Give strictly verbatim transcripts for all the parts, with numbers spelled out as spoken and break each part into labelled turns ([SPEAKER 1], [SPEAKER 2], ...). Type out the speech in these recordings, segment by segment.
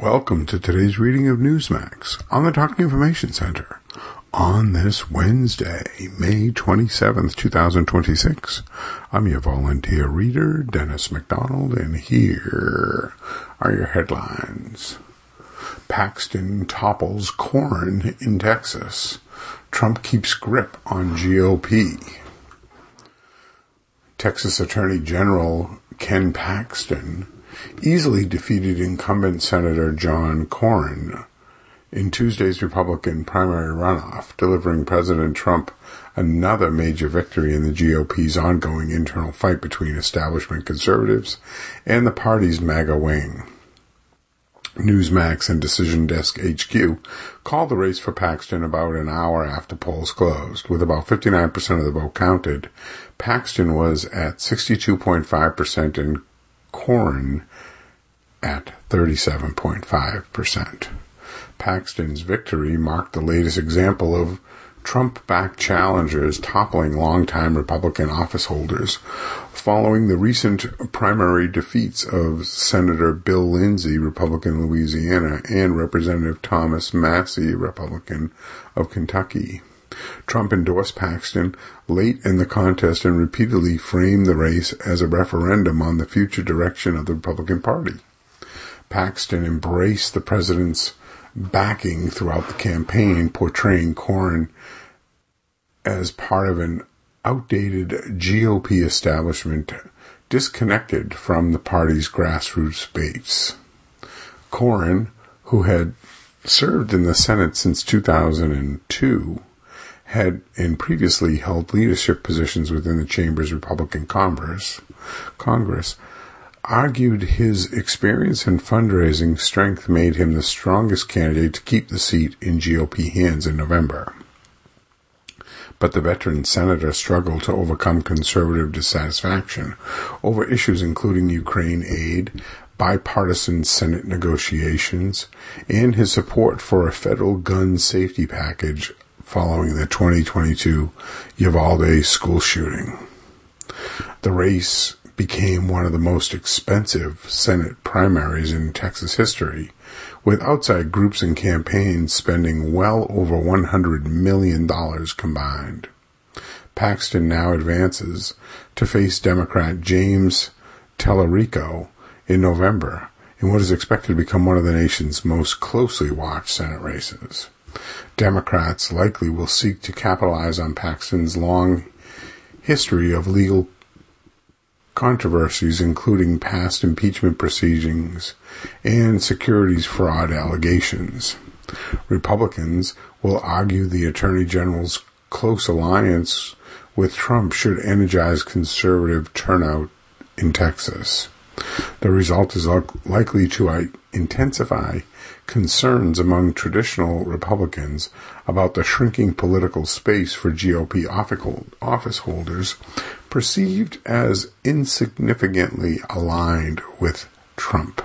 [SPEAKER 1] Welcome to today's reading of Newsmax on the Talking Information Center on this Wednesday, May twenty-seventh, twenty twenty-six. I'm your volunteer reader, Dennis McDonald, and here are your headlines. Paxton topples Cornyn in Texas. Trump keeps grip on G O P. Texas Attorney General Ken Paxton easily defeated incumbent Senator John Cornyn in Tuesday's Republican primary runoff, delivering President Trump another major victory in the G O P's ongoing internal fight between establishment conservatives and the party's MAGA wing. Newsmax and Decision Desk H Q called the race for Paxton about an hour after polls closed. With about fifty-nine percent of the vote counted, Paxton was at sixty-two point five percent and Cornyn at thirty-seven point five percent. Paxton's victory marked the latest example of Trump-backed challengers toppling longtime Republican office holders, following the recent primary defeats of Senator Bill Lindsay, Republican Louisiana, and Representative Thomas Massie, Republican of Kentucky. Trump endorsed Paxton late in the contest and repeatedly framed the race as a referendum on the future direction of the Republican Party. Paxton embraced the president's backing throughout the campaign, portraying Cornyn as part of an outdated G O P establishment disconnected from the party's grassroots base. Cornyn, who had served in the Senate since two thousand two, had and previously held leadership positions within the chamber's Republican Congress, Congress, argued his experience and fundraising strength made him the strongest candidate to keep the seat in G O P hands in November. But the veteran senator struggled to overcome conservative dissatisfaction over issues including Ukraine aid, bipartisan Senate negotiations, and his support for a federal gun safety package following the twenty twenty-two Uvalde school shooting. The race became one of the most expensive Senate primaries in Texas history, with outside groups and campaigns spending well over one hundred million dollars combined. Paxton now advances to face Democrat James Tallarico in November in what is expected to become one of the nation's most closely watched Senate races. Democrats likely will seek to capitalize on Paxton's long history of legal controversies, including past impeachment proceedings and securities fraud allegations. Republicans will argue the Attorney General's close alliance with Trump should energize conservative turnout in Texas. The result is likely to intensify concerns among traditional Republicans about the shrinking political space for G O P office holders perceived as insignificantly aligned with Trump.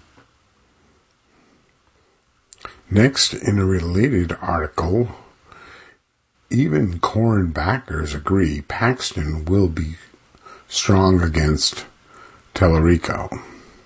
[SPEAKER 1] Next, in a related article, even Cornyn backers agree Paxton will be strong against Tallarico,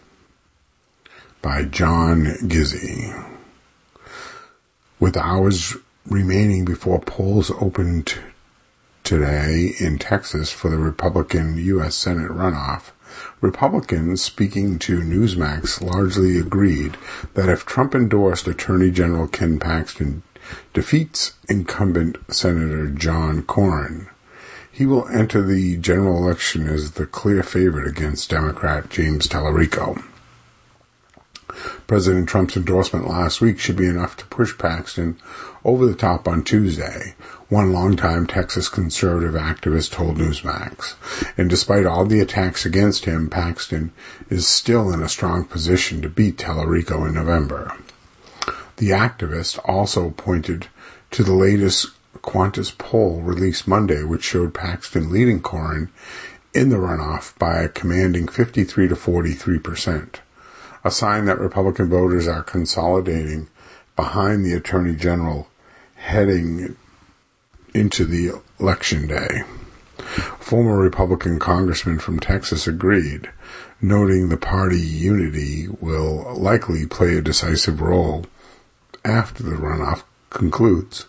[SPEAKER 1] by John Gizzi. With hours remaining before polls opened today in Texas for the Republican U S Senate runoff, Republicans speaking to Newsmax largely agreed that if Trump-endorsed Attorney General Ken Paxton defeats incumbent Senator John Cornyn, he will enter the general election as the clear favorite against Democrat James Tallarico. President Trump's endorsement last week should be enough to push Paxton over the top on Tuesday, one longtime Texas conservative activist told Newsmax. And despite all the attacks against him, Paxton is still in a strong position to beat Tallarico in November. The activist also pointed to the latest Qantas poll released Monday, which showed Paxton leading Cornyn in the runoff by a commanding fifty-three to forty-three percent. A sign that Republican voters are consolidating behind the Attorney General heading into the election day. Former Republican congressman from Texas agreed, noting the party unity will likely play a decisive role after the runoff concludes.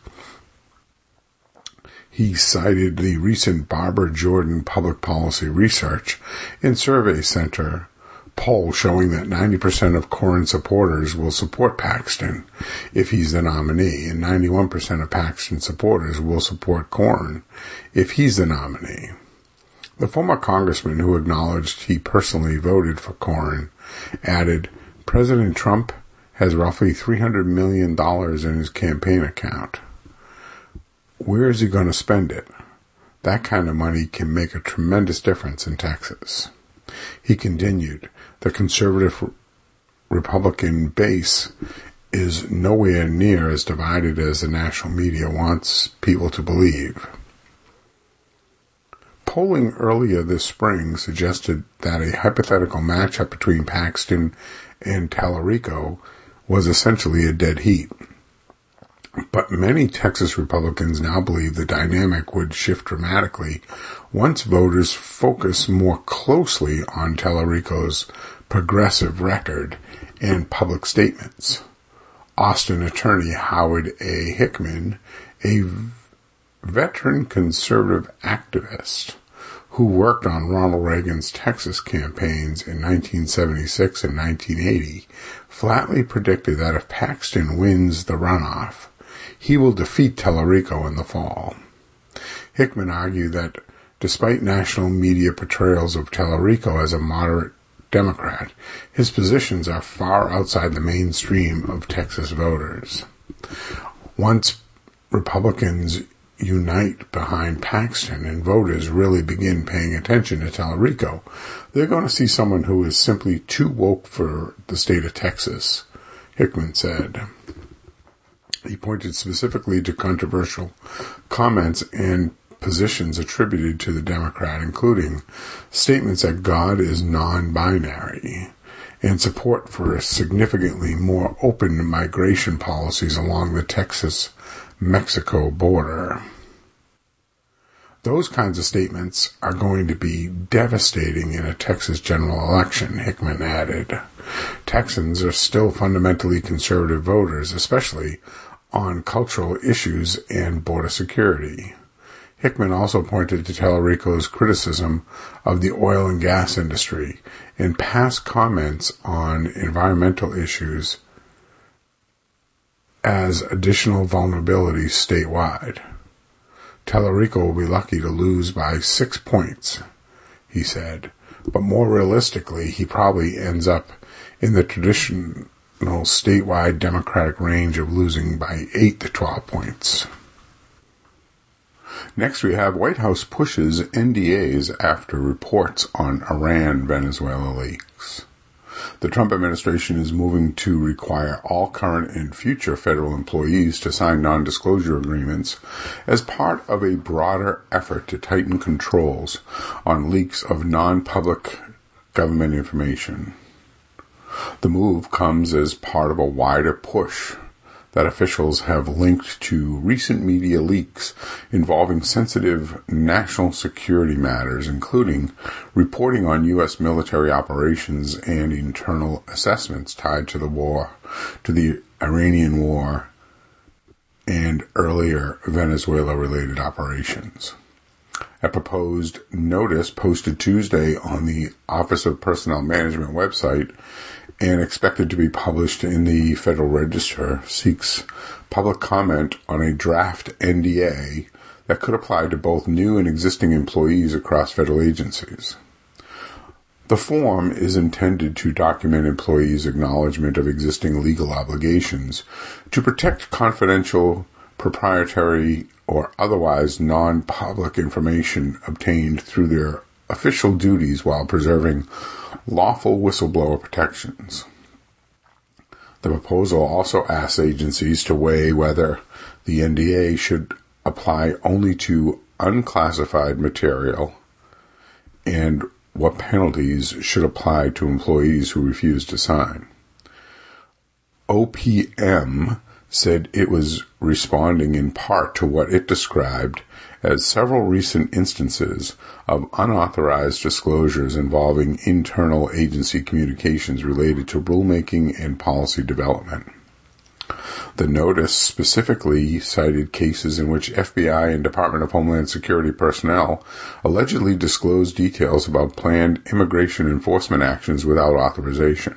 [SPEAKER 1] He cited the recent Barbara Jordan Public Policy Research and Survey Center poll showing that ninety percent of Cornyn supporters will support Paxton if he's the nominee, and ninety-one percent of Paxton supporters will support Cornyn if he's the nominee. The former congressman, who acknowledged he personally voted for Cornyn, added, "President Trump has roughly three hundred million dollars in his campaign account. Where is he going to spend it? That kind of money can make a tremendous difference in Texas." He continued, "The conservative Republican base is nowhere near as divided as the national media wants people to believe." Polling earlier this spring suggested that a hypothetical matchup between Paxton and Tallarico was essentially a dead heat. But many Texas Republicans now believe the dynamic would shift dramatically once voters focus more closely on Tallarico's progressive record and public statements. Austin attorney Howard A. Hickman, a veteran conservative activist who worked on Ronald Reagan's Texas campaigns in nineteen seventy-six and nineteen eighty, flatly predicted that if Paxton wins the runoff, he will defeat Tallarico in the fall. Hickman argued that despite national media portrayals of Tallarico as a moderate Democrat, his positions are far outside the mainstream of Texas voters. Once Republicans unite behind Paxton and voters really begin paying attention to Tallarico, they're going to see someone who is simply too woke for the state of Texas, Hickman said. He pointed specifically to controversial comments and positions attributed to the Democrat, including statements that God is non-binary and support for significantly more open migration policies along the Texas-Mexico border. Those kinds of statements are going to be devastating in a Texas general election, Hickman added. Texans are still fundamentally conservative voters, especially on cultural issues and border security. Hickman also pointed to Tallarico's criticism of the oil and gas industry and past comments on environmental issues as additional vulnerabilities statewide. Tallarico will be lucky to lose by six points, he said, but more realistically, he probably ends up in the traditional statewide Democratic range of losing by eight to twelve points. Next, we have White House pushes N D As after reports on Iran-Venezuela leaks. The Trump administration is moving to require all current and future federal employees to sign non-disclosure agreements as part of a broader effort to tighten controls on leaks of non-public government information. The move comes as part of a wider push that officials have linked to recent media leaks involving sensitive national security matters, including reporting on U S military operations and internal assessments tied to the war, to the Iranian war, and earlier Venezuela-related operations. A proposed notice posted Tuesday on the Office of Personnel Management website and expected to be published in the Federal Register seeks public comment on a draft N D A that could apply to both new and existing employees across federal agencies. The form is intended to document employees' acknowledgement of existing legal obligations to protect confidential, proprietary, or otherwise non-public information obtained through their official duties while preserving lawful whistleblower protections. The proposal also asks agencies to weigh whether the N D A should apply only to unclassified material and what penalties should apply to employees who refuse to sign. O P M said it was responding in part to what it described as several recent instances of unauthorized disclosures involving internal agency communications related to rulemaking and policy development. The notice specifically cited cases in which F B I and Department of Homeland Security personnel allegedly disclosed details about planned immigration enforcement actions without authorization.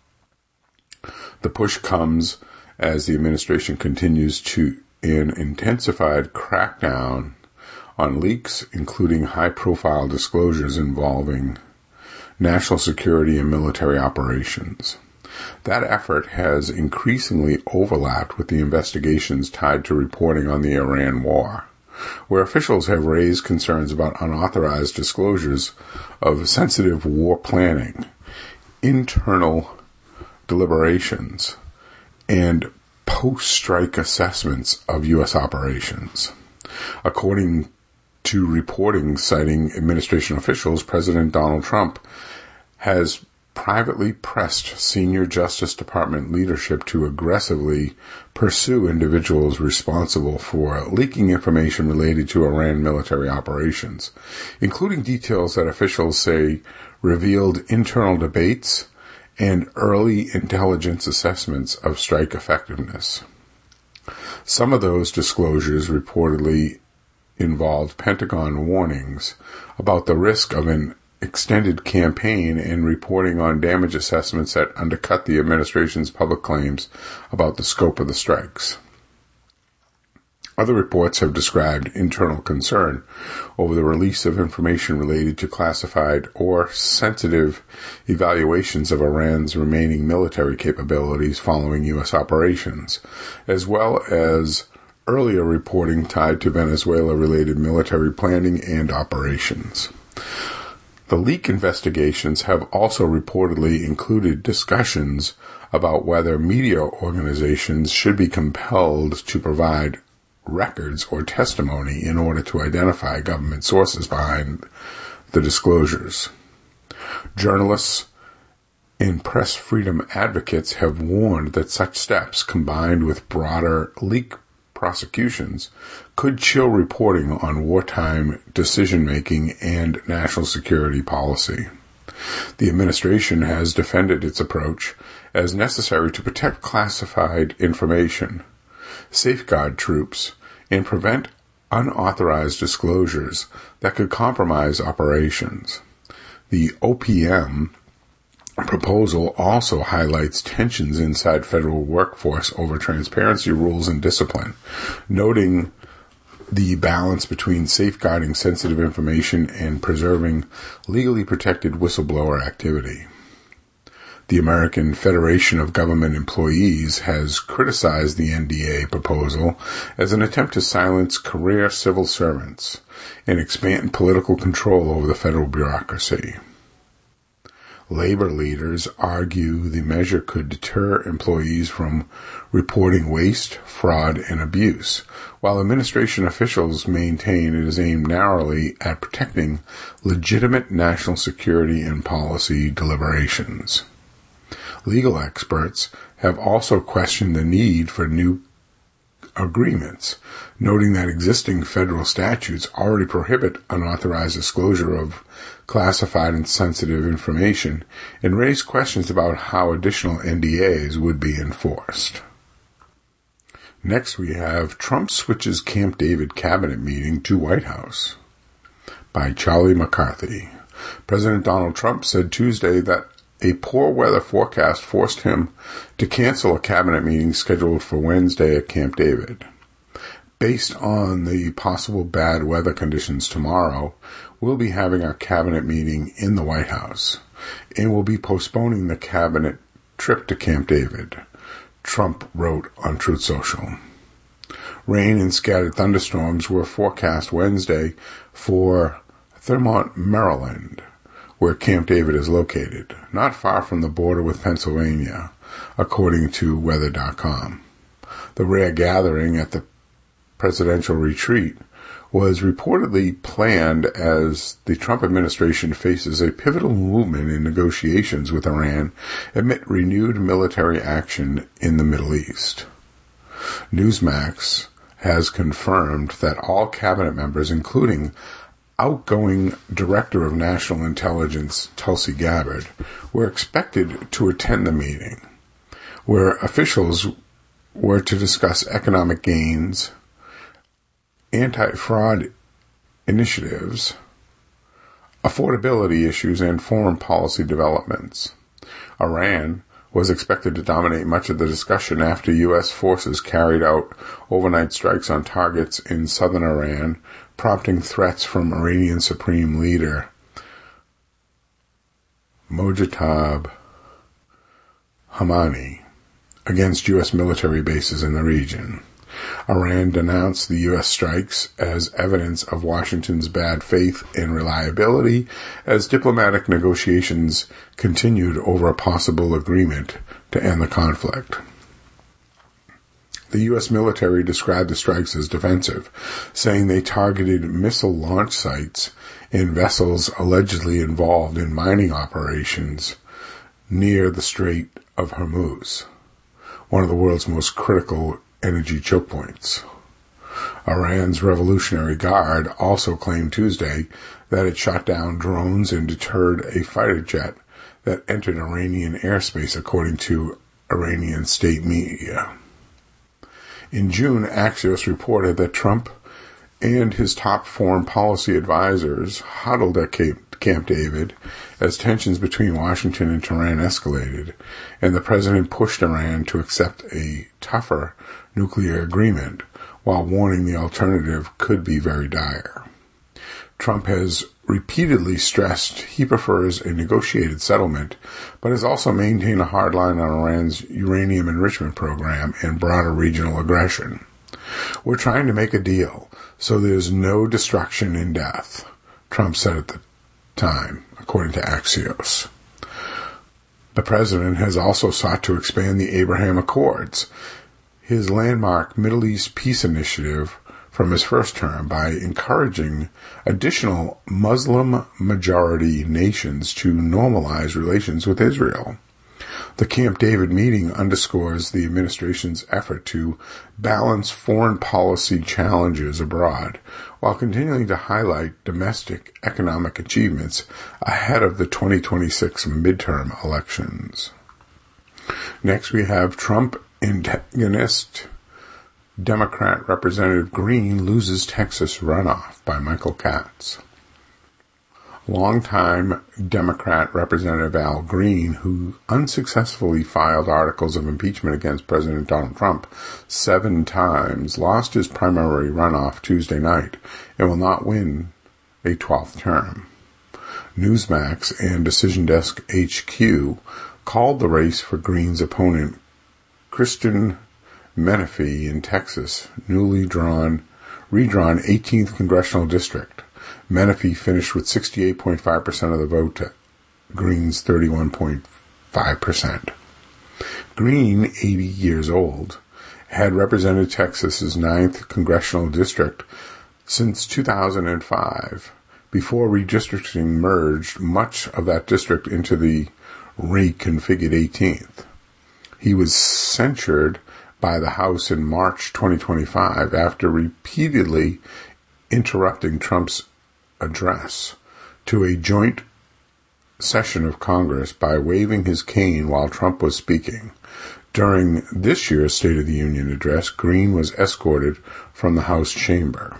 [SPEAKER 1] The push comes as the administration continues to an intensified crackdown on leaks, including high-profile disclosures involving national security and military operations. That effort has increasingly overlapped with the investigations tied to reporting on the Iran war, where officials have raised concerns about unauthorized disclosures of sensitive war planning, internal deliberations, and post-strike assessments of U S operations. According to reporting citing administration officials, President Donald Trump has privately pressed senior Justice Department leadership to aggressively pursue individuals responsible for leaking information related to Iran military operations, including details that officials say revealed internal debates and early intelligence assessments of strike effectiveness. Some of those disclosures reportedly involved Pentagon warnings about the risk of an extended campaign and reporting on damage assessments that undercut the administration's public claims about the scope of the strikes. Other reports have described internal concern over the release of information related to classified or sensitive evaluations of Iran's remaining military capabilities following U S operations, as well as earlier reporting tied to Venezuela-related military planning and operations. The leak investigations have also reportedly included discussions about whether media organizations should be compelled to provide records or testimony in order to identify government sources behind the disclosures. Journalists and press freedom advocates have warned that such steps, combined with broader leak prosecutions, could chill reporting on wartime decision-making and national security policy. The administration has defended its approach as necessary to protect classified information, safeguard troops, and prevent unauthorized disclosures that could compromise operations. The O P M proposal also highlights tensions inside federal workforce over transparency rules and discipline, noting the balance between safeguarding sensitive information and preserving legally protected whistleblower activity. The American Federation of Government Employees has criticized the N D A proposal as an attempt to silence career civil servants and expand political control over the federal bureaucracy. Labor leaders argue the measure could deter employees from reporting waste, fraud, and abuse, while administration officials maintain it is aimed narrowly at protecting legitimate national security and policy deliberations. Legal experts have also questioned the need for new agreements, noting that existing federal statutes already prohibit unauthorized disclosure of classified and sensitive information and raise questions about how additional N D As would be enforced. Next we have Trump switches Camp David cabinet meeting to White House by Charlie McCarthy. President Donald Trump said Tuesday that a poor weather forecast forced him to cancel a cabinet meeting scheduled for Wednesday at Camp David. Based on the possible bad weather conditions tomorrow, we'll be having our cabinet meeting in the White House, and we'll be postponing the cabinet trip to Camp David, Trump wrote on Truth Social. Rain and scattered thunderstorms were forecast Wednesday for Thurmont, Maryland, where Camp David is located, not far from the border with Pennsylvania, according to weather dot com. The rare gathering at the presidential retreat was reportedly planned as the Trump administration faces a pivotal movement in negotiations with Iran amid renewed military action in the Middle East. Newsmax has confirmed that all cabinet members, including outgoing Director of National Intelligence Tulsi Gabbard, were expected to attend the meeting, where officials were to discuss economic gains, anti-fraud initiatives, affordability issues, and foreign policy developments. Iran was expected to dominate much of the discussion after U S forces carried out overnight strikes on targets in southern Iran, prompting threats from Iranian Supreme Leader Mojtaba Khamenei against U S military bases in the region. Iran denounced the U S strikes as evidence of Washington's bad faith and reliability as diplomatic negotiations continued over a possible agreement to end the conflict. The U S military described the strikes as defensive, saying they targeted missile launch sites and vessels allegedly involved in mining operations near the Strait of Hormuz, one of the world's most critical energy choke points. Iran's Revolutionary Guard also claimed Tuesday that it shot down drones and deterred a fighter jet that entered Iranian airspace, according to Iranian state media. In June, Axios reported that Trump and his top foreign policy advisors huddled at Camp David as tensions between Washington and Tehran escalated, and the president pushed Iran to accept a tougher nuclear agreement, while warning the alternative could be very dire. Trump has repeatedly stressed he prefers a negotiated settlement, but has also maintained a hard line on Iran's uranium enrichment program and broader regional aggression. "We're trying to make a deal, so there's no destruction and death," Trump said at the time, according to Axios. The president has also sought to expand the Abraham Accords, his landmark Middle East peace initiative from his first term, by encouraging additional Muslim-majority nations to normalize relations with Israel. The Camp David meeting underscores the administration's effort to balance foreign policy challenges abroad while continuing to highlight domestic economic achievements ahead of the twenty twenty-six midterm elections. Next, we have Trump antagonist Democrat Representative Green loses Texas runoff, by Michael Katz. Longtime Democrat Representative Al Green, who unsuccessfully filed articles of impeachment against President Donald Trump seven times, lost his primary runoff Tuesday night and will not win a twelfth term. Newsmax and Decision Desk H Q called the race for Green's opponent, Kristen Menefee in Texas, newly drawn, redrawn eighteenth Congressional District. Menefee finished with sixty-eight point five percent of the vote to Green's thirty-one point five percent. Green, eighty years old, had represented Texas's ninth Congressional District since two thousand five, before redistricting merged much of that district into the reconfigured eighteenth. He was censured by the House in March twenty twenty-five after repeatedly interrupting Trump's address to a joint session of Congress by waving his cane while Trump was speaking. During this year's State of the Union address, Green was escorted from the House chamber.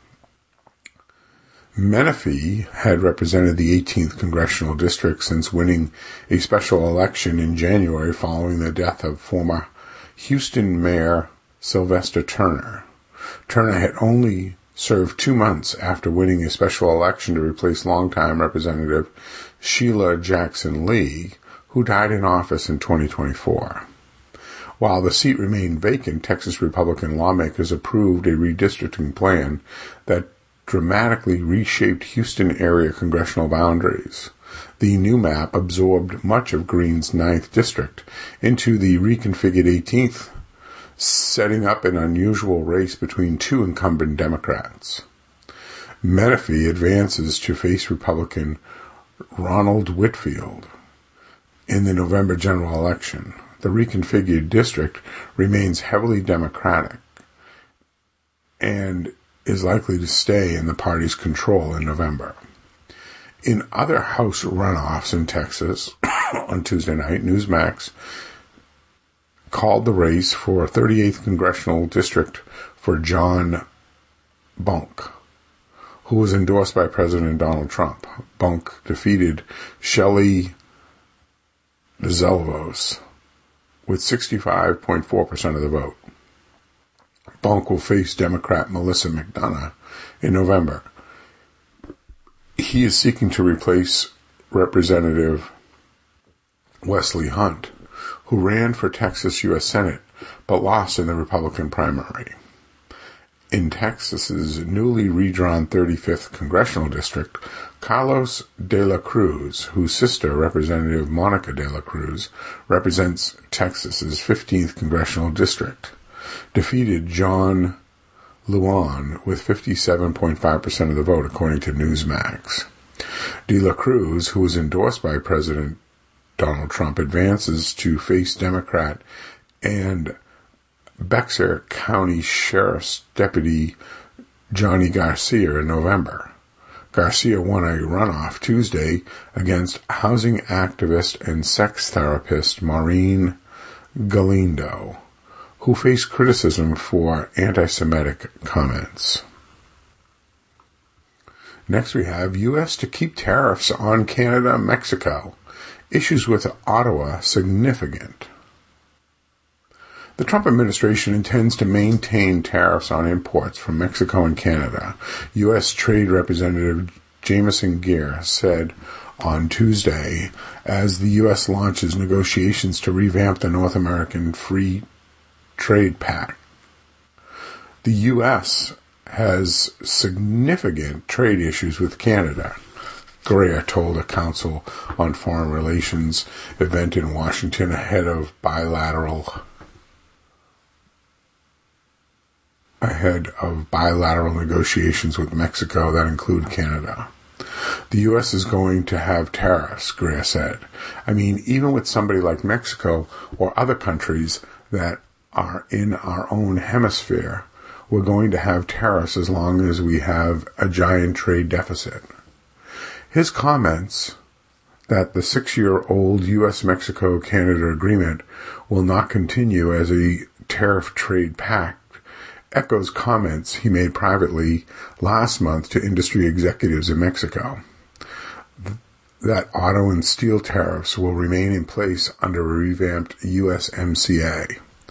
[SPEAKER 1] Menefee had represented the eighteenth Congressional District since winning a special election in January following the death of former Houston Mayor Sylvester Turner. Turner had only served two months after winning a special election to replace longtime Representative Sheila Jackson Lee, who died in office in twenty twenty-four. While the seat remained vacant, Texas Republican lawmakers approved a redistricting plan that dramatically reshaped Houston area congressional boundaries. The new map absorbed much of Green's ninth District into the reconfigured eighteenth, setting up an unusual race between two incumbent Democrats. Menefee advances to face Republican Ronald Whitfield in the November general election. The reconfigured district remains heavily Democratic, and is likely to stay in the party's control in November. In other House runoffs in Texas on Tuesday night, Newsmax called the race for thirty-eighth Congressional District for John Bunk, who was endorsed by President Donald Trump. Bunk defeated Shelley DeZelvos with sixty-five point four percent of the vote. Bunk will face Democrat Melissa McDonough in November. He is seeking to replace Representative Wesley Hunt, who ran for Texas U S Senate but lost in the Republican primary. In Texas's newly redrawn thirty-fifth Congressional District, Carlos de la Cruz, whose sister, Representative Monica de la Cruz, represents Texas's fifteenth Congressional District, defeated John Lujan with fifty-seven point five percent of the vote, according to Newsmax. De la Cruz, who was endorsed by President Donald Trump, advances to face Democrat and Bexar County Sheriff's Deputy Johnny Garcia in November. Garcia won a runoff Tuesday against housing activist and sex therapist Maureen Galindo, who faced criticism for anti-Semitic comments. Next we have U S to keep tariffs on Canada and Mexico. Issues with Ottawa significant. The Trump administration intends to maintain tariffs on imports from Mexico and Canada. U S Trade Representative Jameson Geer said on Tuesday as the U S launches negotiations to revamp the North American Free Trade Pact. The U S has significant trade issues with Canada, Greer told a Council on Foreign Relations event in Washington ahead of bilateral ahead of bilateral negotiations with Mexico that include Canada. The U S is going to have tariffs, Greer said. I mean, even with somebody like Mexico or other countries that are in our own hemisphere, we're going to have tariffs as long as we have a giant trade deficit. His comments that the six-year-old U S Mexico Canada agreement will not continue as a tariff trade pact echoes comments he made privately last month to industry executives in Mexico that auto and steel tariffs will remain in place under a revamped U S M C A.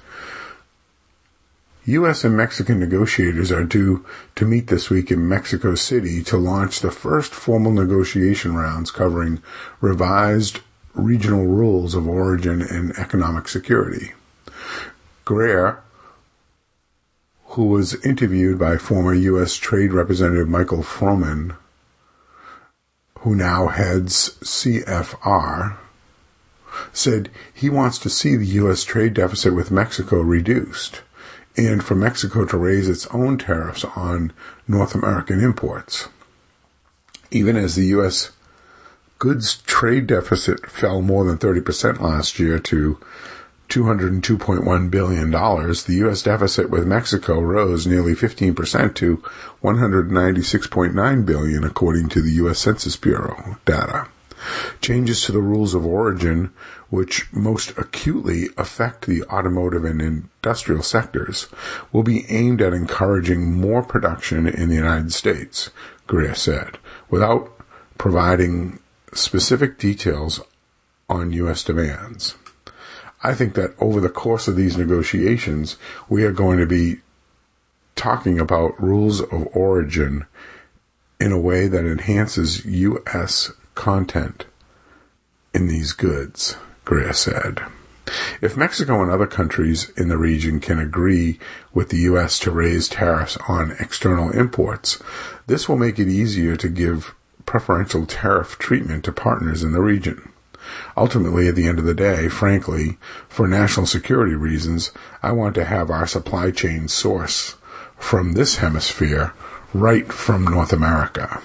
[SPEAKER 1] U S and Mexican negotiators are due to meet this week in Mexico City to launch the first formal negotiation rounds covering revised regional rules of origin and economic security. Greer, who was interviewed by former U S Trade Representative Michael Froman, who now heads C F R, said he wants to see the U S trade deficit with Mexico reduced and for Mexico to raise its own tariffs on North American imports. Even as the U S goods trade deficit fell more than thirty percent last year to two hundred two point one billion dollars, the U S deficit with Mexico rose nearly fifteen percent to one hundred ninety-six point nine billion dollars, according to the U S Census Bureau data. Changes to the rules of origin, which most acutely affect the automotive and industrial sectors, will be aimed at encouraging more production in the United States, Greer said, without providing specific details on U S demands. I think that over the course of these negotiations, we are going to be talking about rules of origin in a way that enhances U S content in these goods, Greer said. If Mexico and other countries in the region can agree with the U S to raise tariffs on external imports, this will make it easier to give preferential tariff treatment to partners in the region. Ultimately, at the end of the day, frankly, for national security reasons, I want to have our supply chain source from this hemisphere right from North America.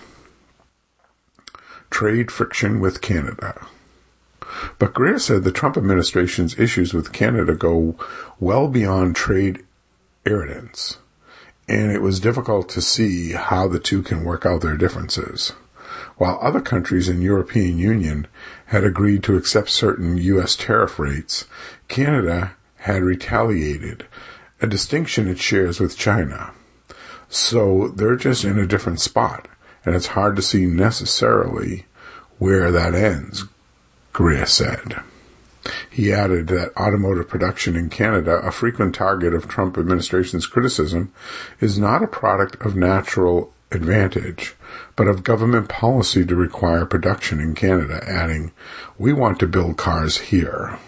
[SPEAKER 1] Trade friction with Canada. But Greer said the Trump administration's issues with Canada go well beyond trade irritants and it was difficult to see how the two can work out their differences. While other countries in the European Union had agreed to accept certain U S tariff rates, Canada had retaliated, a distinction it shares with China. So they're just in a different spot, and it's hard to see necessarily where that ends, Greer said. He added that automotive production in Canada, a frequent target of Trump administration's criticism, is not a product of natural advantage, but of government policy to require production in Canada, adding, "We want to build cars here."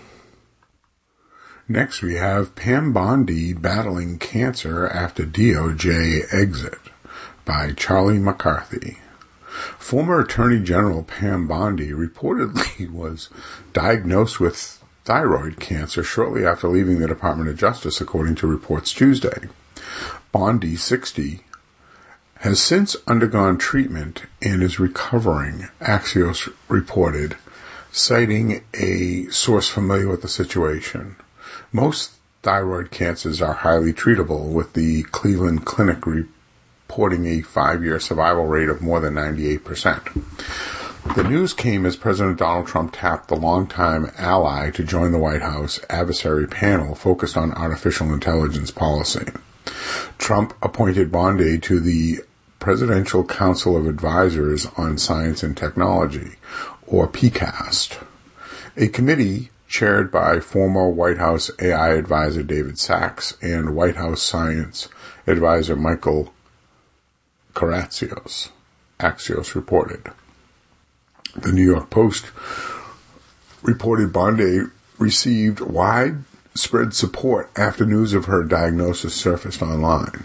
[SPEAKER 1] Next we have Pam Bondi battling cancer after D O J exit by Charlie McCarthy. Former Attorney General Pam Bondi reportedly was diagnosed with thyroid cancer shortly after leaving the Department of Justice, according to reports Tuesday. Bondi, sixty, has since undergone treatment and is recovering, Axios reported, citing a source familiar with the situation. Most thyroid cancers are highly treatable, with the Cleveland Clinic reporting a five-year survival rate of more than ninety-eight percent. The news came as President Donald Trump tapped the longtime ally to join the White House advisory panel focused on artificial intelligence policy. Trump appointed Bondi to the Presidential Council of Advisors on Science and Technology, or P CAST, a committee chaired by former White House A I advisor David Sachs and White House science advisor Michael Karatsios, Axios reported. The New York Post reported Bondi received widespread support after news of her diagnosis surfaced online.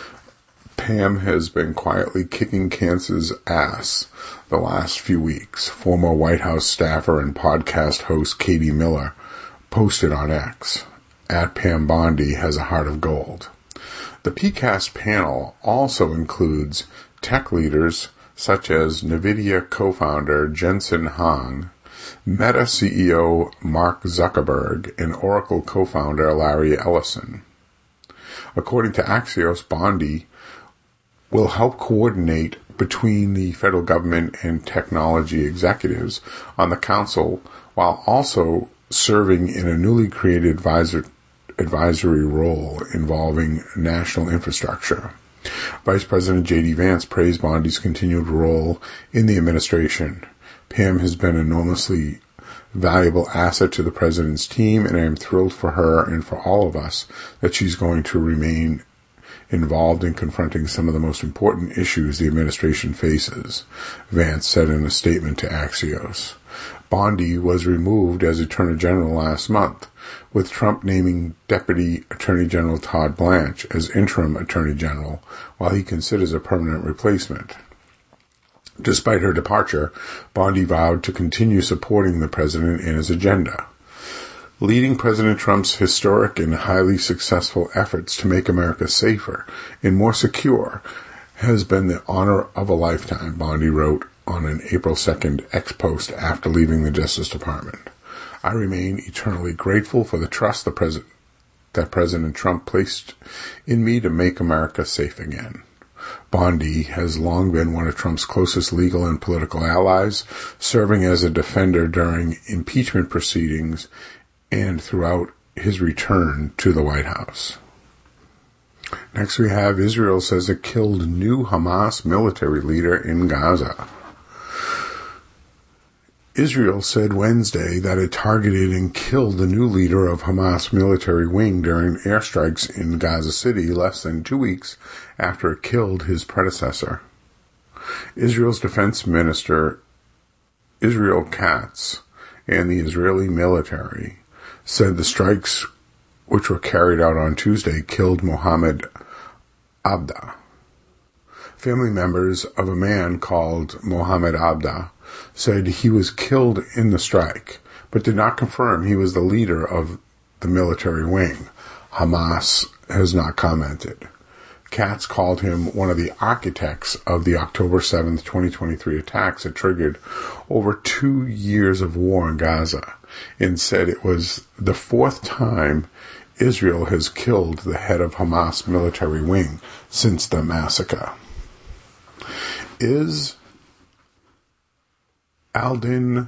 [SPEAKER 1] Pam has been quietly kicking cancer's ass the last few weeks, former White House staffer and podcast host Katie Miller posted on X, at Pam Bondi has a heart of gold. The P CAST panel also includes tech leaders such as NVIDIA co-founder Jensen Huang, Meta C E O Mark Zuckerberg, and Oracle co-founder Larry Ellison. According to Axios, Bondi will help coordinate between the federal government and technology executives on the council, while also serving in a newly created advisor, advisory role involving national infrastructure. Vice President J D Vance praised Bondi's continued role in the administration. Pam has been an enormously valuable asset to the president's team, and I am thrilled for her and for all of us that she's going to remain involved in confronting some of the most important issues the administration faces, Vance said in a statement to Axios. Bondi was removed as Attorney General last month, with Trump naming Deputy Attorney General Todd Blanche as interim Attorney General while he considers a permanent replacement. Despite her departure, Bondi vowed to continue supporting the president and his agenda. Leading President Trump's historic and highly successful efforts to make America safer and more secure has been the honor of a lifetime, Bondi wrote on an April second X post after leaving the Justice Department. I remain eternally grateful for the trust the president, that President Trump placed in me to make America safe again. Bondi has long been one of Trump's closest legal and political allies, serving as a defender during impeachment proceedings and throughout his return to the White House. Next we have Israel says it killed new Hamas military leader in Gaza. Israel said Wednesday that it targeted and killed the new leader of Hamas military wing during airstrikes in Gaza City less than two weeks after it killed his predecessor. Israel's defense minister, Israel Katz, and the Israeli military said the strikes, which were carried out on Tuesday, killed Mohammed Abda. Family members of a man called Mohammed Abda said he was killed in the strike, but did not confirm he was the leader of the military wing. Hamas has not commented. Katz called him one of the architects of the October seventh, twenty twenty-three attacks that triggered over two years of war in Gaza, and said it was the fourth time Israel has killed the head of Hamas military wing since the massacre. Is Aldin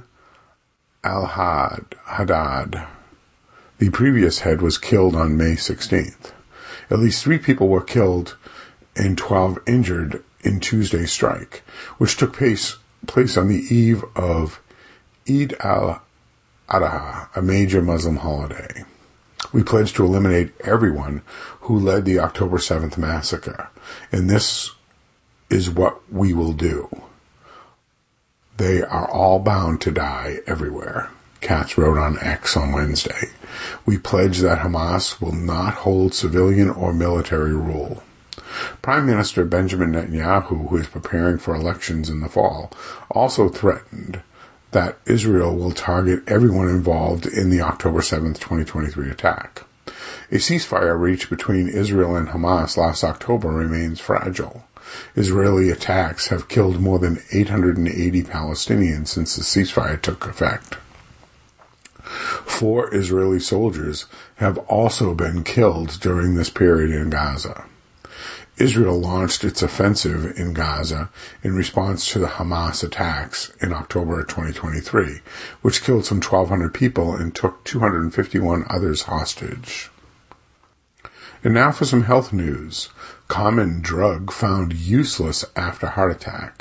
[SPEAKER 1] al-Haddad, the previous head, was killed on May sixteenth. At least three people were killed and twelve injured in Tuesday's strike, which took place, place on the eve of Eid al-Adha, a major Muslim holiday. We pledged to eliminate everyone who led the October seventh massacre, and this is what we will do. They are all bound to die everywhere, Katz wrote on X on Wednesday. We pledge that Hamas will not hold civilian or military rule. Prime Minister Benjamin Netanyahu, who is preparing for elections in the fall, also threatened that Israel will target everyone involved in the October seventh, twenty twenty-three attack. A ceasefire reached between Israel and Hamas last October remains fragile. Israeli attacks have killed more than eight hundred eighty Palestinians since the ceasefire took effect. Four Israeli soldiers have also been killed during this period in Gaza. Israel launched its offensive in Gaza in response to the Hamas attacks in October twenty twenty-three, which killed some twelve hundred people and took two hundred fifty-one others hostage. And now for some health news. Common drug found useless after heart attack.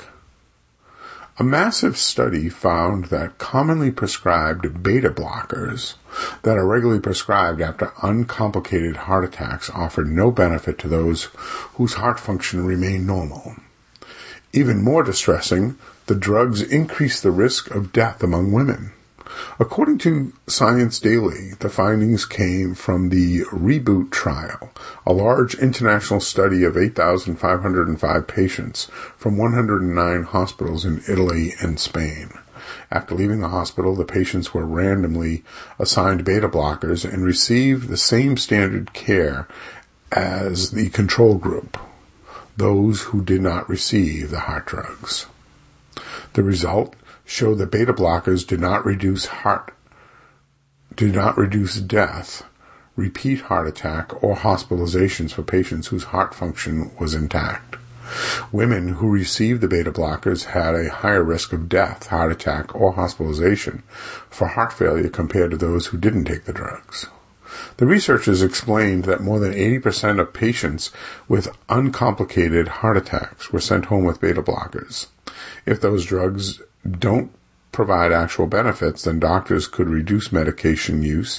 [SPEAKER 1] A massive study found that commonly prescribed beta blockers that are regularly prescribed after uncomplicated heart attacks offered no benefit to those whose heart function remained normal. Even more distressing, the drugs increase the risk of death among women. According to Science Daily, the findings came from the REBOOT trial, a large international study of eight thousand five hundred five patients from one hundred nine hospitals in Italy and Spain. After leaving the hospital, the patients were randomly assigned beta blockers and received the same standard care as the control group, those who did not receive the heart drugs. The result showed that beta blockers did not reduce heart, did not reduce death, repeat heart attack, or hospitalizations for patients whose heart function was intact. Women who received the beta blockers had a higher risk of death, heart attack, or hospitalization for heart failure compared to those who didn't take the drugs. The researchers explained that more than eighty percent of patients with uncomplicated heart attacks were sent home with beta blockers. If those drugs don't provide actual benefits, then doctors could reduce medication use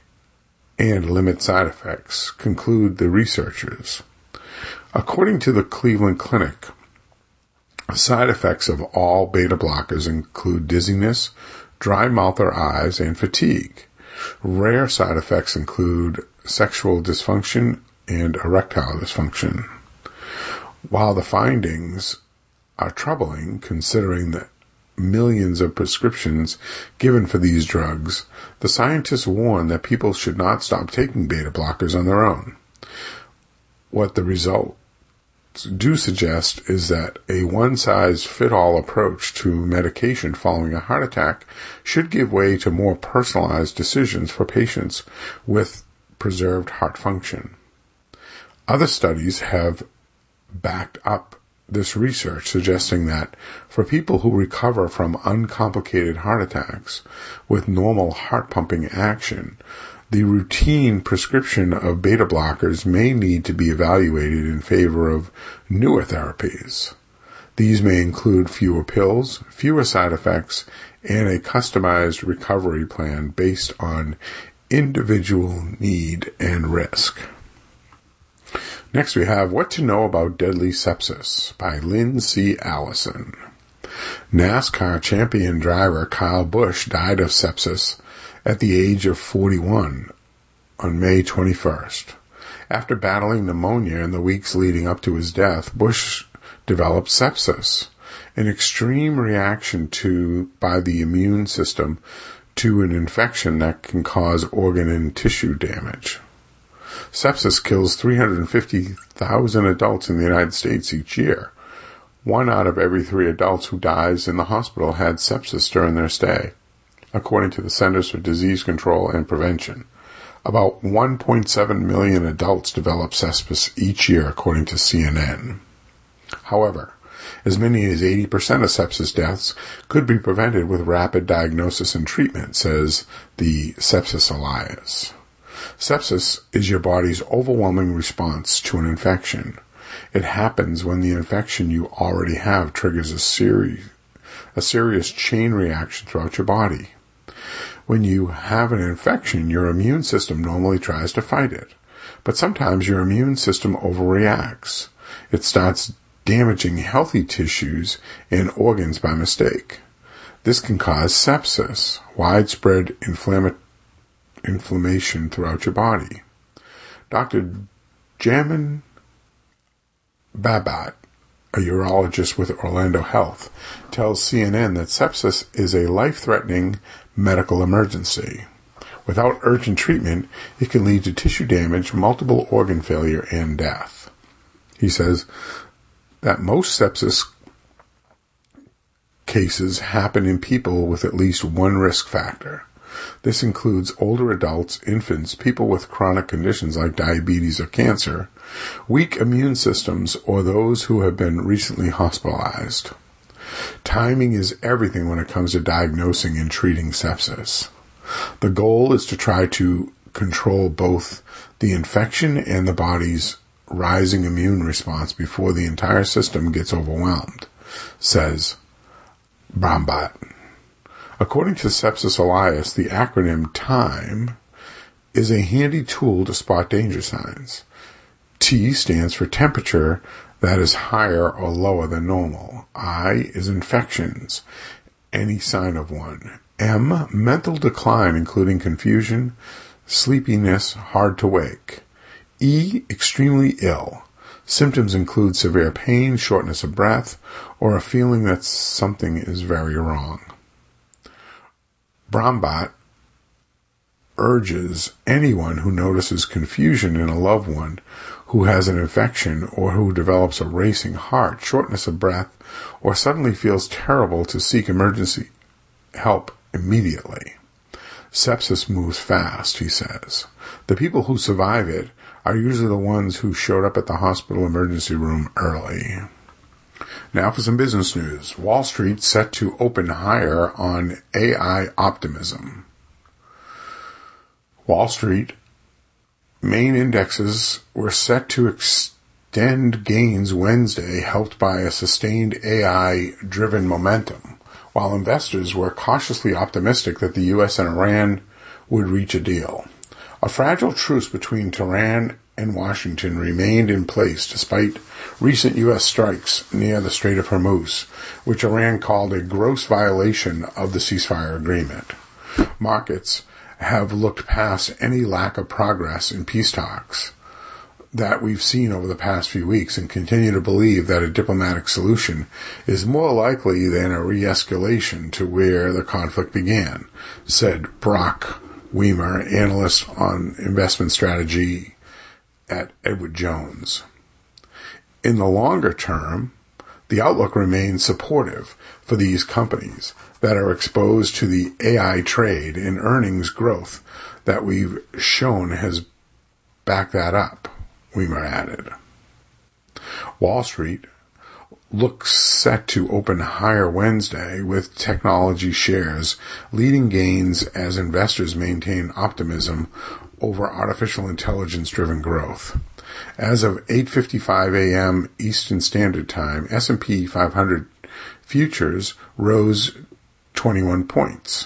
[SPEAKER 1] and limit side effects, conclude the researchers. According to the Cleveland Clinic, side effects of all beta blockers include dizziness, dry mouth or eyes, and fatigue. Rare side effects include sexual dysfunction and erectile dysfunction. While the findings are troubling, considering the millions of prescriptions given for these drugs, the scientists warn that people should not stop taking beta blockers on their own. What the results do suggest is that a one-size-fit-all approach to medication following a heart attack should give way to more personalized decisions for patients with preserved heart function. Other studies have backed up this research, suggesting that for people who recover from uncomplicated heart attacks with normal heart pumping action, the routine prescription of beta blockers may need to be evaluated in favor of newer therapies. These may include fewer pills, fewer side effects, and a customized recovery plan based on individual need and risk. Next we have What to Know About Deadly Sepsis by Lynn C. Allison. NASCAR champion driver Kyle Busch died of sepsis at the age of forty-one on May twenty-first. After battling pneumonia in the weeks leading up to his death, Busch developed sepsis, an extreme reaction to by the immune system to an infection that can cause organ and tissue damage. Sepsis kills three hundred fifty thousand adults in the United States each year. One out of every three adults who dies in the hospital had sepsis during their stay, according to the Centers for Disease Control and Prevention. About one point seven million adults develop sepsis each year, according to C N N. However, as many as eighty percent of sepsis deaths could be prevented with rapid diagnosis and treatment, says the Sepsis Alliance. Sepsis is your body's overwhelming response to an infection. It happens when the infection you already have triggers a series, a serious chain reaction throughout your body. When you have an infection, your immune system normally tries to fight it. But sometimes your immune system overreacts. It starts damaging healthy tissues and organs by mistake. This can cause sepsis, widespread inflama- inflammation throughout your body. Doctor Jamin Babat, a urologist with Orlando Health, tells C N N that sepsis is a life-threatening medical emergency. Without urgent treatment, it can lead to tissue damage, multiple organ failure, and death. He says that most sepsis cases happen in people with at least one risk factor. This includes older adults, infants, people with chronic conditions like diabetes or cancer, weak immune systems, or those who have been recently hospitalized. Timing is everything when it comes to diagnosing and treating sepsis. The goal is to try to control both the infection and the body's rising immune response before the entire system gets overwhelmed, says Brombat. According to Sepsis Alliance, the acronym TIME is a handy tool to spot danger signs. T stands for temperature that is higher or lower than normal. I is infections, any sign of one. M, mental decline, including confusion, sleepiness, hard to wake. E, extremely ill. Symptoms include severe pain, shortness of breath, or a feeling that something is very wrong. Brombat urges anyone who notices confusion in a loved one who has an infection or who develops a racing heart, shortness of breath, or suddenly feels terrible to seek emergency help immediately. Sepsis moves fast, he says. The people who survive it are usually the ones who showed up at the hospital emergency room early. Now for some business news. Wall Street set to open higher on A I optimism. Wall Street main indexes were set to extend gains Wednesday, helped by a sustained A I-driven momentum, while investors were cautiously optimistic that the U S and Iran would reach a deal. A fragile truce between Tehran and Washington remained in place despite recent U S strikes near the Strait of Hormuz, which Iran called a gross violation of the ceasefire agreement. Markets have looked past any lack of progress in peace talks that we've seen over the past few weeks and continue to believe that a diplomatic solution is more likely than a re-escalation to where the conflict began, said Brock Weimer, analyst on investment strategy at Edward Jones. In the longer term, the outlook remains supportive for these companies that are exposed to the A I trade, and earnings growth that we've shown has backed that up, Weimer added. Wall Street looks set to open higher Wednesday, with technology shares leading gains as investors maintain optimism over artificial intelligence-driven growth. As of eight fifty-five a.m. Eastern Standard Time, S and P five hundred futures rose twenty-one points,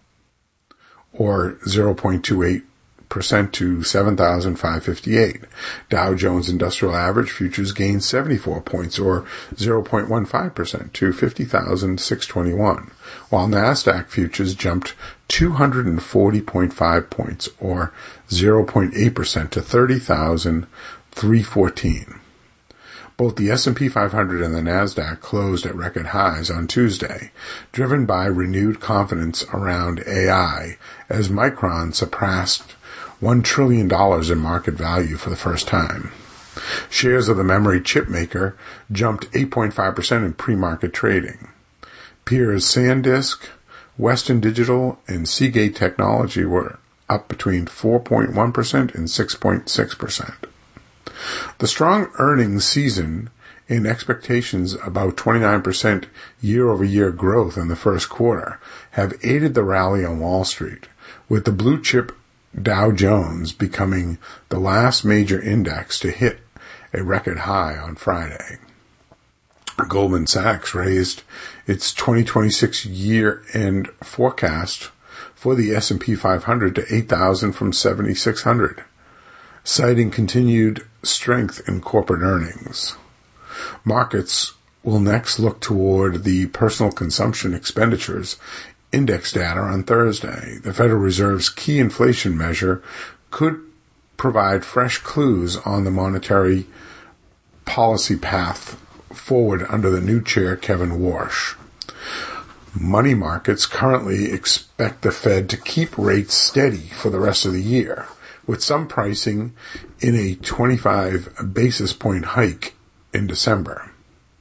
[SPEAKER 1] or zero point two eight percent to seven thousand five hundred fifty-eight. Dow Jones Industrial Average futures gained seventy-four points, or zero point one five percent to fifty thousand six hundred twenty-one, while NASDAQ futures jumped two hundred forty point five points, or zero point eight percent to thirty thousand three hundred fourteen. Both the S and P five hundred and the NASDAQ closed at record highs on Tuesday, driven by renewed confidence around A I, as Micron surpassed one trillion dollars in market value for the first time. Shares of the memory chip maker jumped eight point five percent in pre-market trading. Peers SanDisk, Western Digital, and Seagate Technology were up between four point one percent and six point six percent. The strong earnings season and expectations about twenty-nine percent year-over-year growth in the first quarter have aided the rally on Wall Street, with the blue chip Dow Jones becoming the last major index to hit a record high on Friday. Goldman Sachs raised its twenty twenty-six year-end forecast for the S and P five hundred to eight thousand from seventy-six hundred, citing continued strength in corporate earnings. Markets will next look toward the personal consumption expenditures index data on Thursday. The Federal Reserve's key inflation measure could provide fresh clues on the monetary policy path forward under the new chair, Kevin Warsh. Money markets currently expect the Fed to keep rates steady for the rest of the year, with some pricing in a twenty-five basis point hike in December.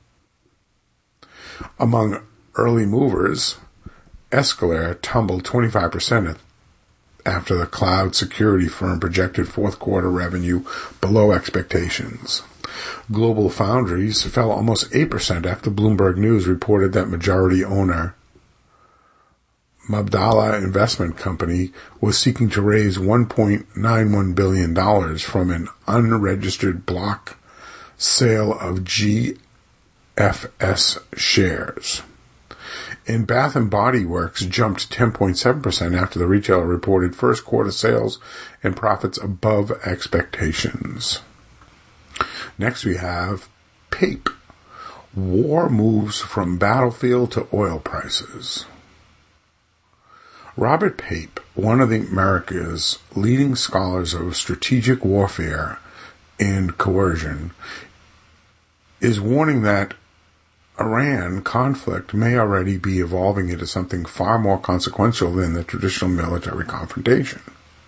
[SPEAKER 1] Among early movers, Escalade tumbled twenty-five percent after the cloud security firm projected fourth quarter revenue below expectations. Global Foundries fell almost eight percent after Bloomberg News reported that majority owner Mubadala Investment Company was seeking to raise one point nine one billion dollars from an unregistered block sale of G F S shares. And Bath and Body Works jumped ten point seven percent after the retailer reported first quarter sales and profits above expectations. Next we have PAPE. War moves from battlefield to oil prices. Robert Pape, one of the America's leading scholars of strategic warfare and coercion, is warning that Iran conflict may already be evolving into something far more consequential than the traditional military confrontation.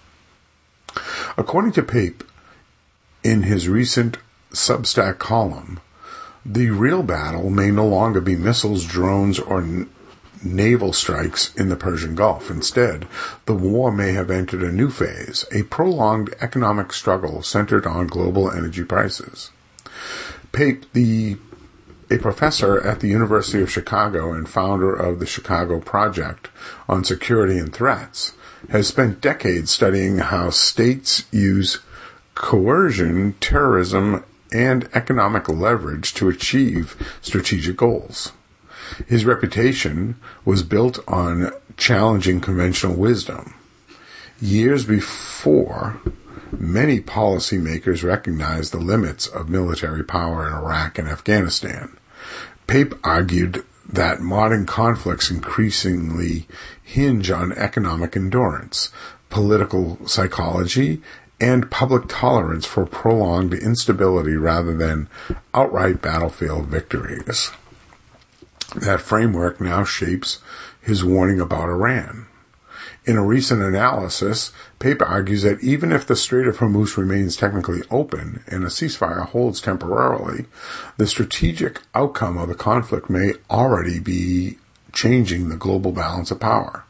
[SPEAKER 1] According to Pape, in his recent Substack column, the real battle may no longer be missiles, drones, or n- naval strikes in the Persian Gulf. Instead, the war may have entered a new phase, a prolonged economic struggle centered on global energy prices. Pape, the a professor at the University of Chicago and founder of the Chicago Project on Security and Threats, has spent decades studying how states use coercion, terrorism, and economic leverage to achieve strategic goals. His reputation was built on challenging conventional wisdom. Years before, many policymakers recognized the limits of military power in Iraq and Afghanistan. Pape argued that modern conflicts increasingly hinge on economic endurance, political psychology, and public tolerance for prolonged instability rather than outright battlefield victories. That framework now shapes his warning about Iran. In a recent analysis, Pape argues that even if the Strait of Hormuz remains technically open and a ceasefire holds temporarily, the strategic outcome of the conflict may already be changing the global balance of power.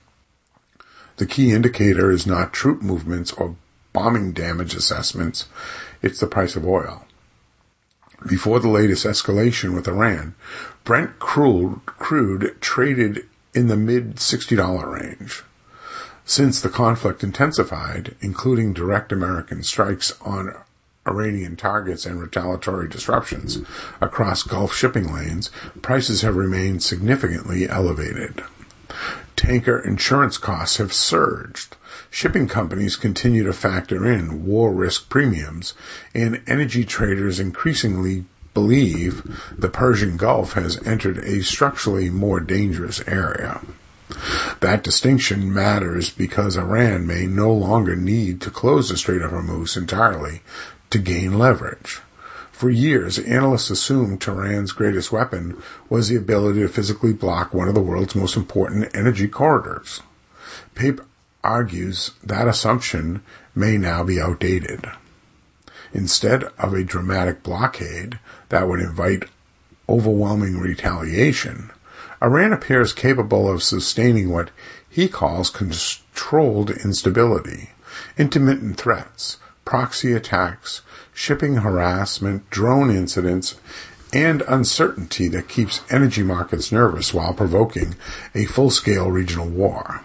[SPEAKER 1] The key indicator is not troop movements or bombing damage assessments, it's the price of oil. Before the latest escalation with Iran, Brent crude, crude traded in the mid sixty dollars range. Since the conflict intensified, including direct American strikes on Iranian targets and retaliatory disruptions across Gulf shipping lanes, prices have remained significantly elevated. Tanker insurance costs have surged. Shipping companies continue to factor in war risk premiums, and energy traders increasingly believe the Persian Gulf has entered a structurally more dangerous area. That distinction matters because Iran may no longer need to close the Strait of Hormuz entirely to gain leverage. For years, analysts assumed Tehran's greatest weapon was the ability to physically block one of the world's most important energy corridors. Pape argues that assumption may now be outdated. Instead of a dramatic blockade that would invite overwhelming retaliation, Iran appears capable of sustaining what he calls controlled instability, intermittent threats, proxy attacks, shipping harassment, drone incidents, and uncertainty that keeps energy markets nervous while provoking a full-scale regional war.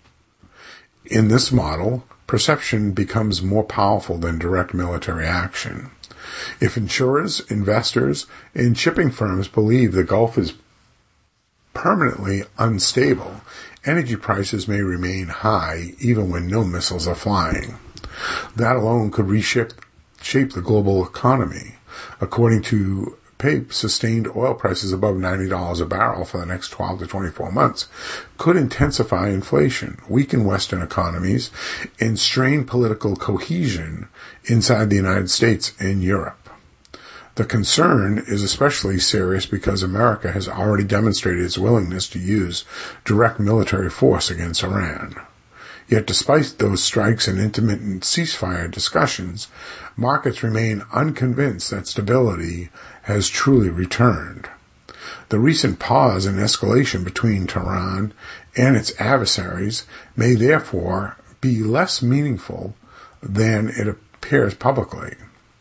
[SPEAKER 1] In this model, perception becomes more powerful than direct military action. If insurers, investors, and shipping firms believe the Gulf is permanently unstable, energy prices may remain high even when no missiles are flying. That alone could reshape shape the global economy. According to Pape, sustained oil prices above ninety dollars a barrel for the next twelve to twenty-four months could intensify inflation, weaken Western economies, and strain political cohesion inside the United States and Europe. The concern is especially serious because America has already demonstrated its willingness to use direct military force against Iran. Yet despite those strikes and intermittent ceasefire discussions, markets remain unconvinced that stability has truly returned. The recent pause and escalation between Tehran and its adversaries may therefore be less meaningful than it appears publicly.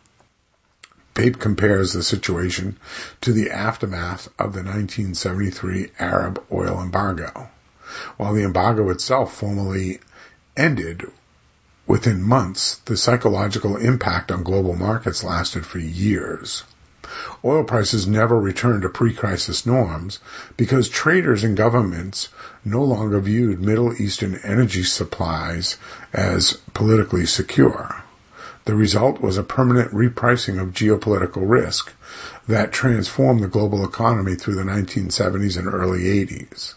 [SPEAKER 1] Pape compares the situation to the aftermath of the nineteen seventy-three Arab oil embargo. While the embargo itself formally ended within months, the psychological impact on global markets lasted for years. Oil prices never returned to pre-crisis norms because traders and governments no longer viewed Middle Eastern energy supplies as politically secure. The result was a permanent repricing of geopolitical risk that transformed the global economy through the nineteen seventies and early eighties.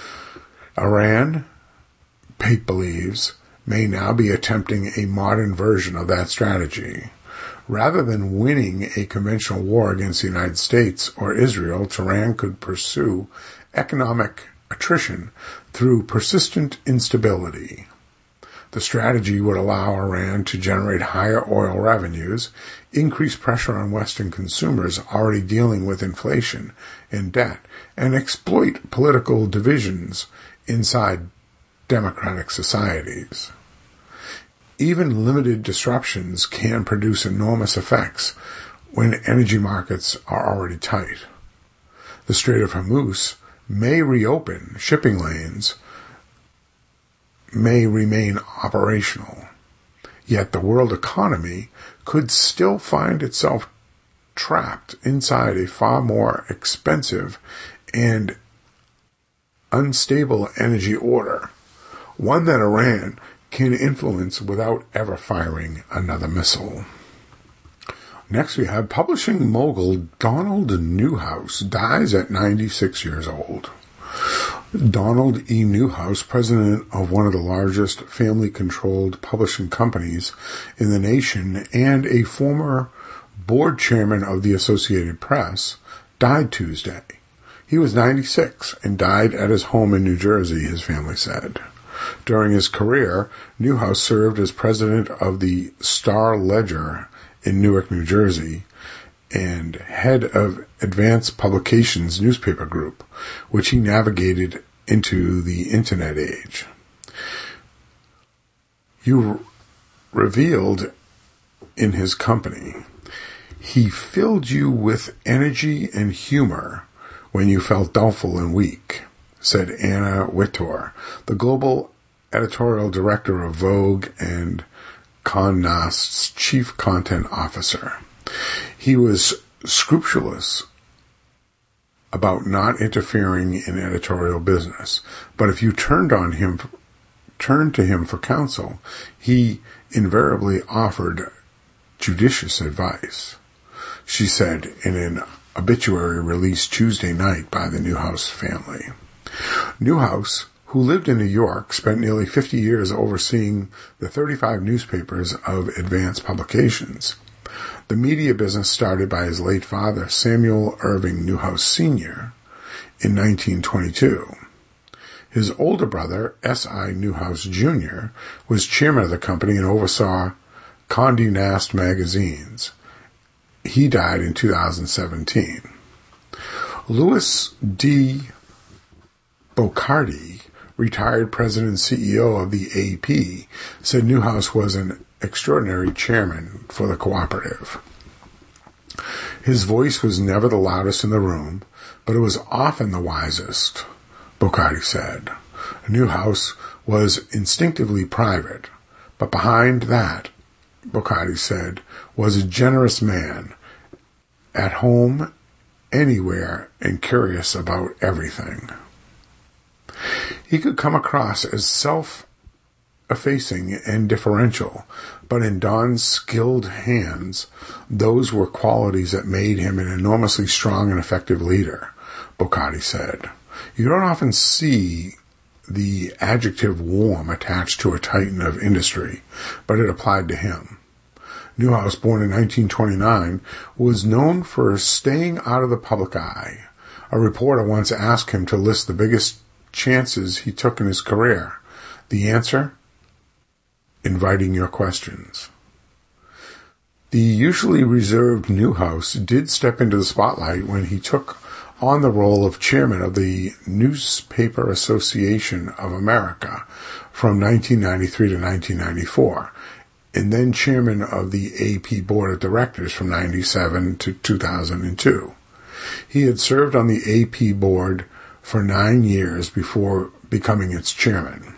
[SPEAKER 1] Iran, Pape believes, may now be attempting a modern version of that strategy. Rather than winning a conventional war against the United States or Israel, Tehran could pursue economic attrition through persistent instability. The strategy would allow Iran to generate higher oil revenues, increase pressure on Western consumers already dealing with inflation and debt, and exploit political divisions inside democratic societies. Even limited disruptions can produce enormous effects when energy markets are already tight. The Strait of Hormuz may reopen, shipping lanes may remain operational, yet the world economy could still find itself trapped inside a far more expensive and unstable energy order, one that Iran can influence without ever firing another missile. Next we have publishing mogul Donald Newhouse dies at ninety-six years old. Donald E. Newhouse, president of one of the largest family-controlled publishing companies in the nation and a former board chairman of the Associated Press, died Tuesday. He was ninety-six and died at his home in New Jersey, his family said. During his career, Newhouse served as president of the Star-Ledger in Newark, New Jersey, and head of Advanced Publications newspaper group, which he navigated into the Internet age. You revealed in his company, he filled you with energy and humor when you felt doubtful and weak, said Anna Wintour, the global editorial director of Vogue and Condé Nast's chief content officer. He was scrupulous about not interfering in editorial business, but if you turned on him, turned to him for counsel, he invariably offered judicious advice, she said in an obituary released Tuesday night by the Newhouse family. Newhouse, who lived in New York, spent nearly fifty years overseeing the thirty-five newspapers of Advanced Publications. The media business started by his late father, Samuel Irving Newhouse Senior, in nineteen twenty-two. His older brother, S I Newhouse Junior, was chairman of the company and oversaw Condé Nast magazines. He died in two thousand seventeen. Louis D. Bocardi retired president and C E O of the A P, said Newhouse was an extraordinary chairman for the cooperative. His voice was never the loudest in the room, but it was often the wisest, Bocardi said. Newhouse was instinctively private, but behind that, Bocardi said, was a generous man, at home, anywhere, and curious about everything. He could come across as self-effacing and differential, but in Don's skilled hands, those were qualities that made him an enormously strong and effective leader, Bocardi said. You don't often see the adjective warm attached to a titan of industry, but it applied to him. Newhouse, born in nineteen twenty-nine, was known for staying out of the public eye. A reporter once asked him to list the biggest chances he took in his career. The answer? Inviting your questions. The usually reserved Newhouse did step into the spotlight when he took on the role of chairman of the Newspaper Association of America from nineteen ninety-three to nineteen ninety-four, and then chairman of the A P Board of Directors from ninety-seven to two thousand two. He had served on the A P board for nine years before becoming its chairman.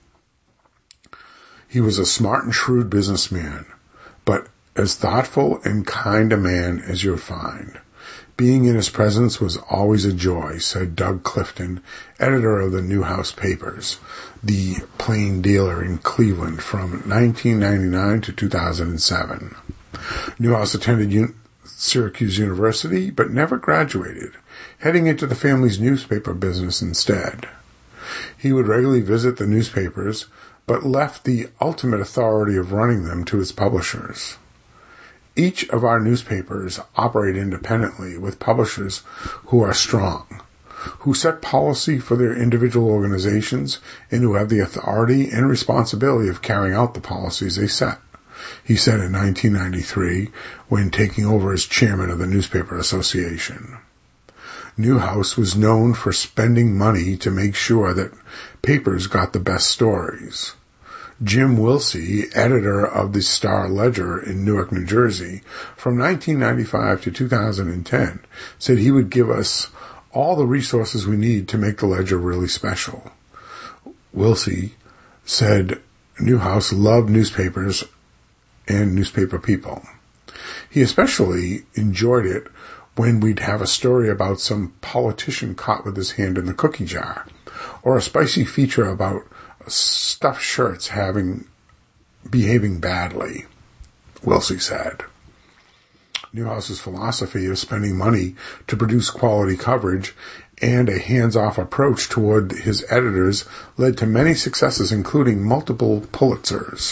[SPEAKER 1] He was a smart and shrewd businessman, but as thoughtful and kind a man as you'd find. Being in his presence was always a joy, said Doug Clifton, editor of the Newhouse Papers, the Plain Dealer in Cleveland from nineteen ninety-nine to two thousand seven. Newhouse attended Un- Syracuse University, but never graduated, heading into the family's newspaper business instead. He would regularly visit the newspapers, but left the ultimate authority of running them to his publishers. Each of our newspapers operate independently with publishers who are strong, who set policy for their individual organizations, and who have the authority and responsibility of carrying out the policies they set, he said in nineteen ninety-three when taking over as chairman of the Newspaper Association. Newhouse was known for spending money to make sure that papers got the best stories. Jim Wilsey, editor of the Star-Ledger in Newark, New Jersey, from nineteen ninety-five to two thousand ten, said he would give us all the resources we need to make the Ledger really special. Wilsey said Newhouse loved newspapers and newspaper people. He especially enjoyed it when we'd have a story about some politician caught with his hand in the cookie jar, or a spicy feature about stuffed shirts having behaving badly, Wilsey said. Newhouse's philosophy of spending money to produce quality coverage and a hands-off approach toward his editors led to many successes, including multiple Pulitzers.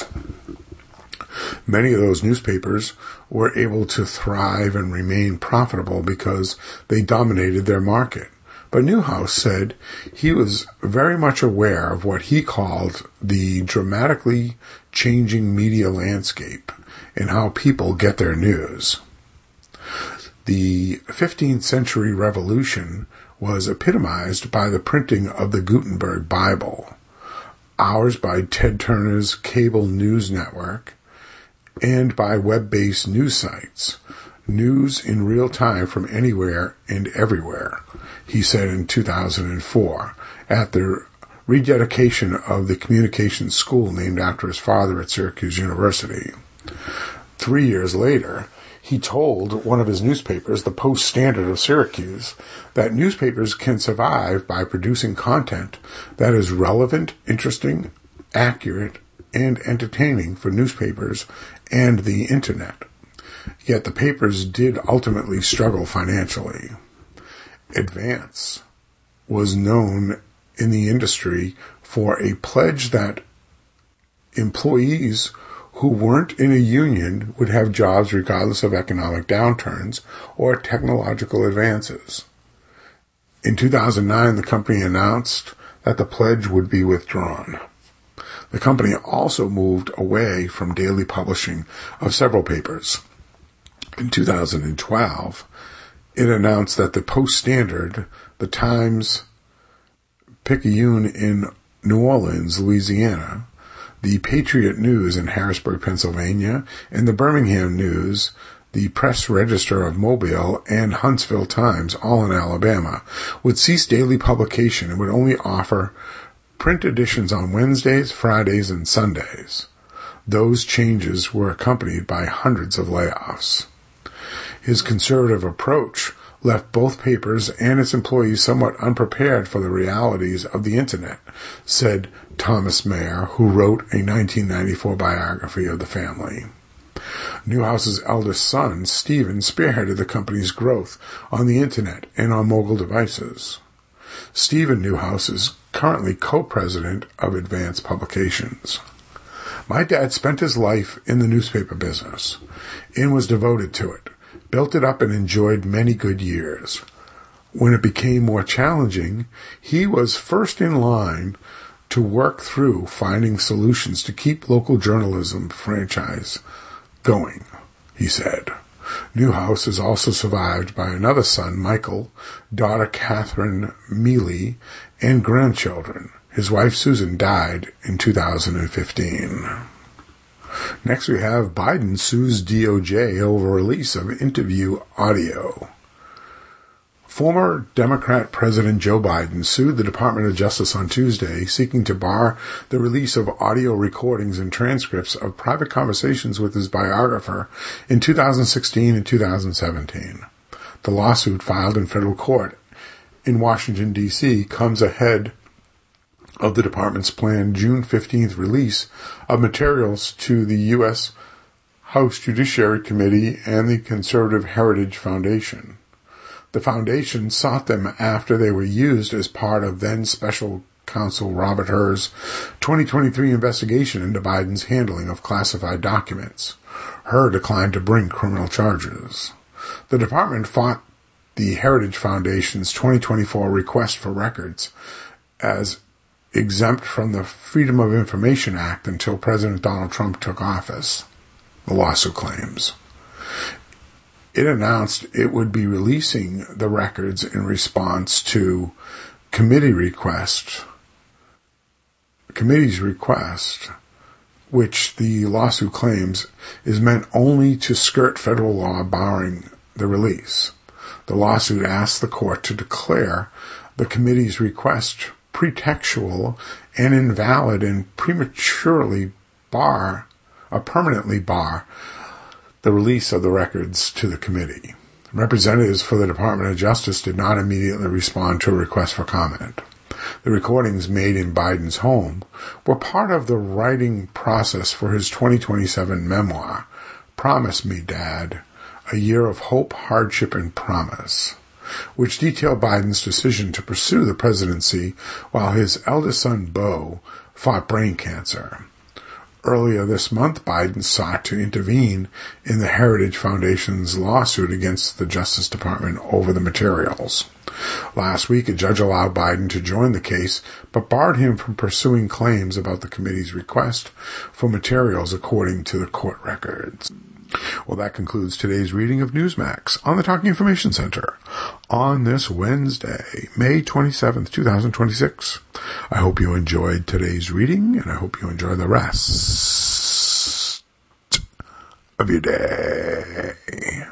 [SPEAKER 1] Many of those newspapers were able to thrive and remain profitable because they dominated their market. But Newhouse said he was very much aware of what he called the dramatically changing media landscape and how people get their news. The fifteenth century revolution was epitomized by the printing of the Gutenberg Bible, ours by Ted Turner's cable news network, and by web-based news sites. News in real time from anywhere and everywhere, he said in two thousand four, at the rededication of the communications school named after his father at Syracuse University. Three years later, he told one of his newspapers, the Post-Standard of Syracuse, that newspapers can survive by producing content that is relevant, interesting, accurate, and entertaining for newspapers and the Internet. Yet the papers did ultimately struggle financially. Advance was known in the industry for a pledge that employees who weren't in a union would have jobs regardless of economic downturns or technological advances. In two thousand nine, the company announced that the pledge would be withdrawn. The company also moved away from daily publishing of several papers. In two thousand twelve, it announced that the Post-Standard, the Times, Picayune, and New Orleans, Louisiana, the Patriot News in Harrisburg, Pennsylvania, and the Birmingham News, the Press Register of Mobile, and Huntsville Times, all in Alabama, would cease daily publication and would only offer print editions on Wednesdays, Fridays, and Sundays. Those changes were accompanied by hundreds of layoffs. His conservative approach left both papers and its employees somewhat unprepared for the realities of the Internet, said Thomas Mayer, who wrote a nineteen ninety-four biography of the family. Newhouse's eldest son, Stephen, spearheaded the company's growth on the Internet and on mobile devices. Stephen Newhouse is currently co-president of Advance Publications. My dad spent his life in the newspaper business and was devoted to it, built it up and enjoyed many good years. When it became more challenging, he was first in line to work through finding solutions to keep local journalism franchise going, he said. Newhouse is also survived by another son, Michael, daughter Catherine Mealy, and grandchildren. His wife Susan died in two thousand fifteen. Next we have Biden sues D O J over release of interview audio. Former Democrat President Joe Biden sued the Department of Justice on Tuesday, seeking to bar the release of audio recordings and transcripts of private conversations with his biographer in two thousand sixteen and two thousand seventeen. The lawsuit, filed in federal court in Washington, D C, comes ahead of the department's planned June fifteenth release of materials to the U S House Judiciary Committee and the Conservative Heritage Foundation. The foundation sought them after they were used as part of then Special Counsel Robert Hur's twenty twenty-three investigation into Biden's handling of classified documents. Hur declined to bring criminal charges. The department fought the Heritage Foundation's twenty twenty-four request for records as exempt from the Freedom of Information Act until President Donald Trump took office, the lawsuit claims. It announced it would be releasing the records in response to committee request, committee's request, which the lawsuit claims is meant only to skirt federal law barring the release. The lawsuit asked the court to declare the committee's request pretextual and invalid and prematurely bar, or permanently bar, the release of the records to the committee. Representatives for the Department of Justice did not immediately respond to a request for comment. The recordings made in Biden's home were part of the writing process for his twenty twenty-seven memoir, Promise Me, Dad, A Year of Hope, Hardship, and Promise, which detailed Biden's decision to pursue the presidency while his eldest son, Beau, fought brain cancer. Earlier this month, Biden sought to intervene in the Heritage Foundation's lawsuit against the Justice Department over the materials. Last week, a judge allowed Biden to join the case, but barred him from pursuing claims about the committee's request for materials according to the court records. Well, that concludes today's reading of Newsmax on the Talking Information Center on this Wednesday, May twenty-seventh, twenty twenty-six. I hope you enjoyed today's reading, and I hope you enjoy the rest of your day.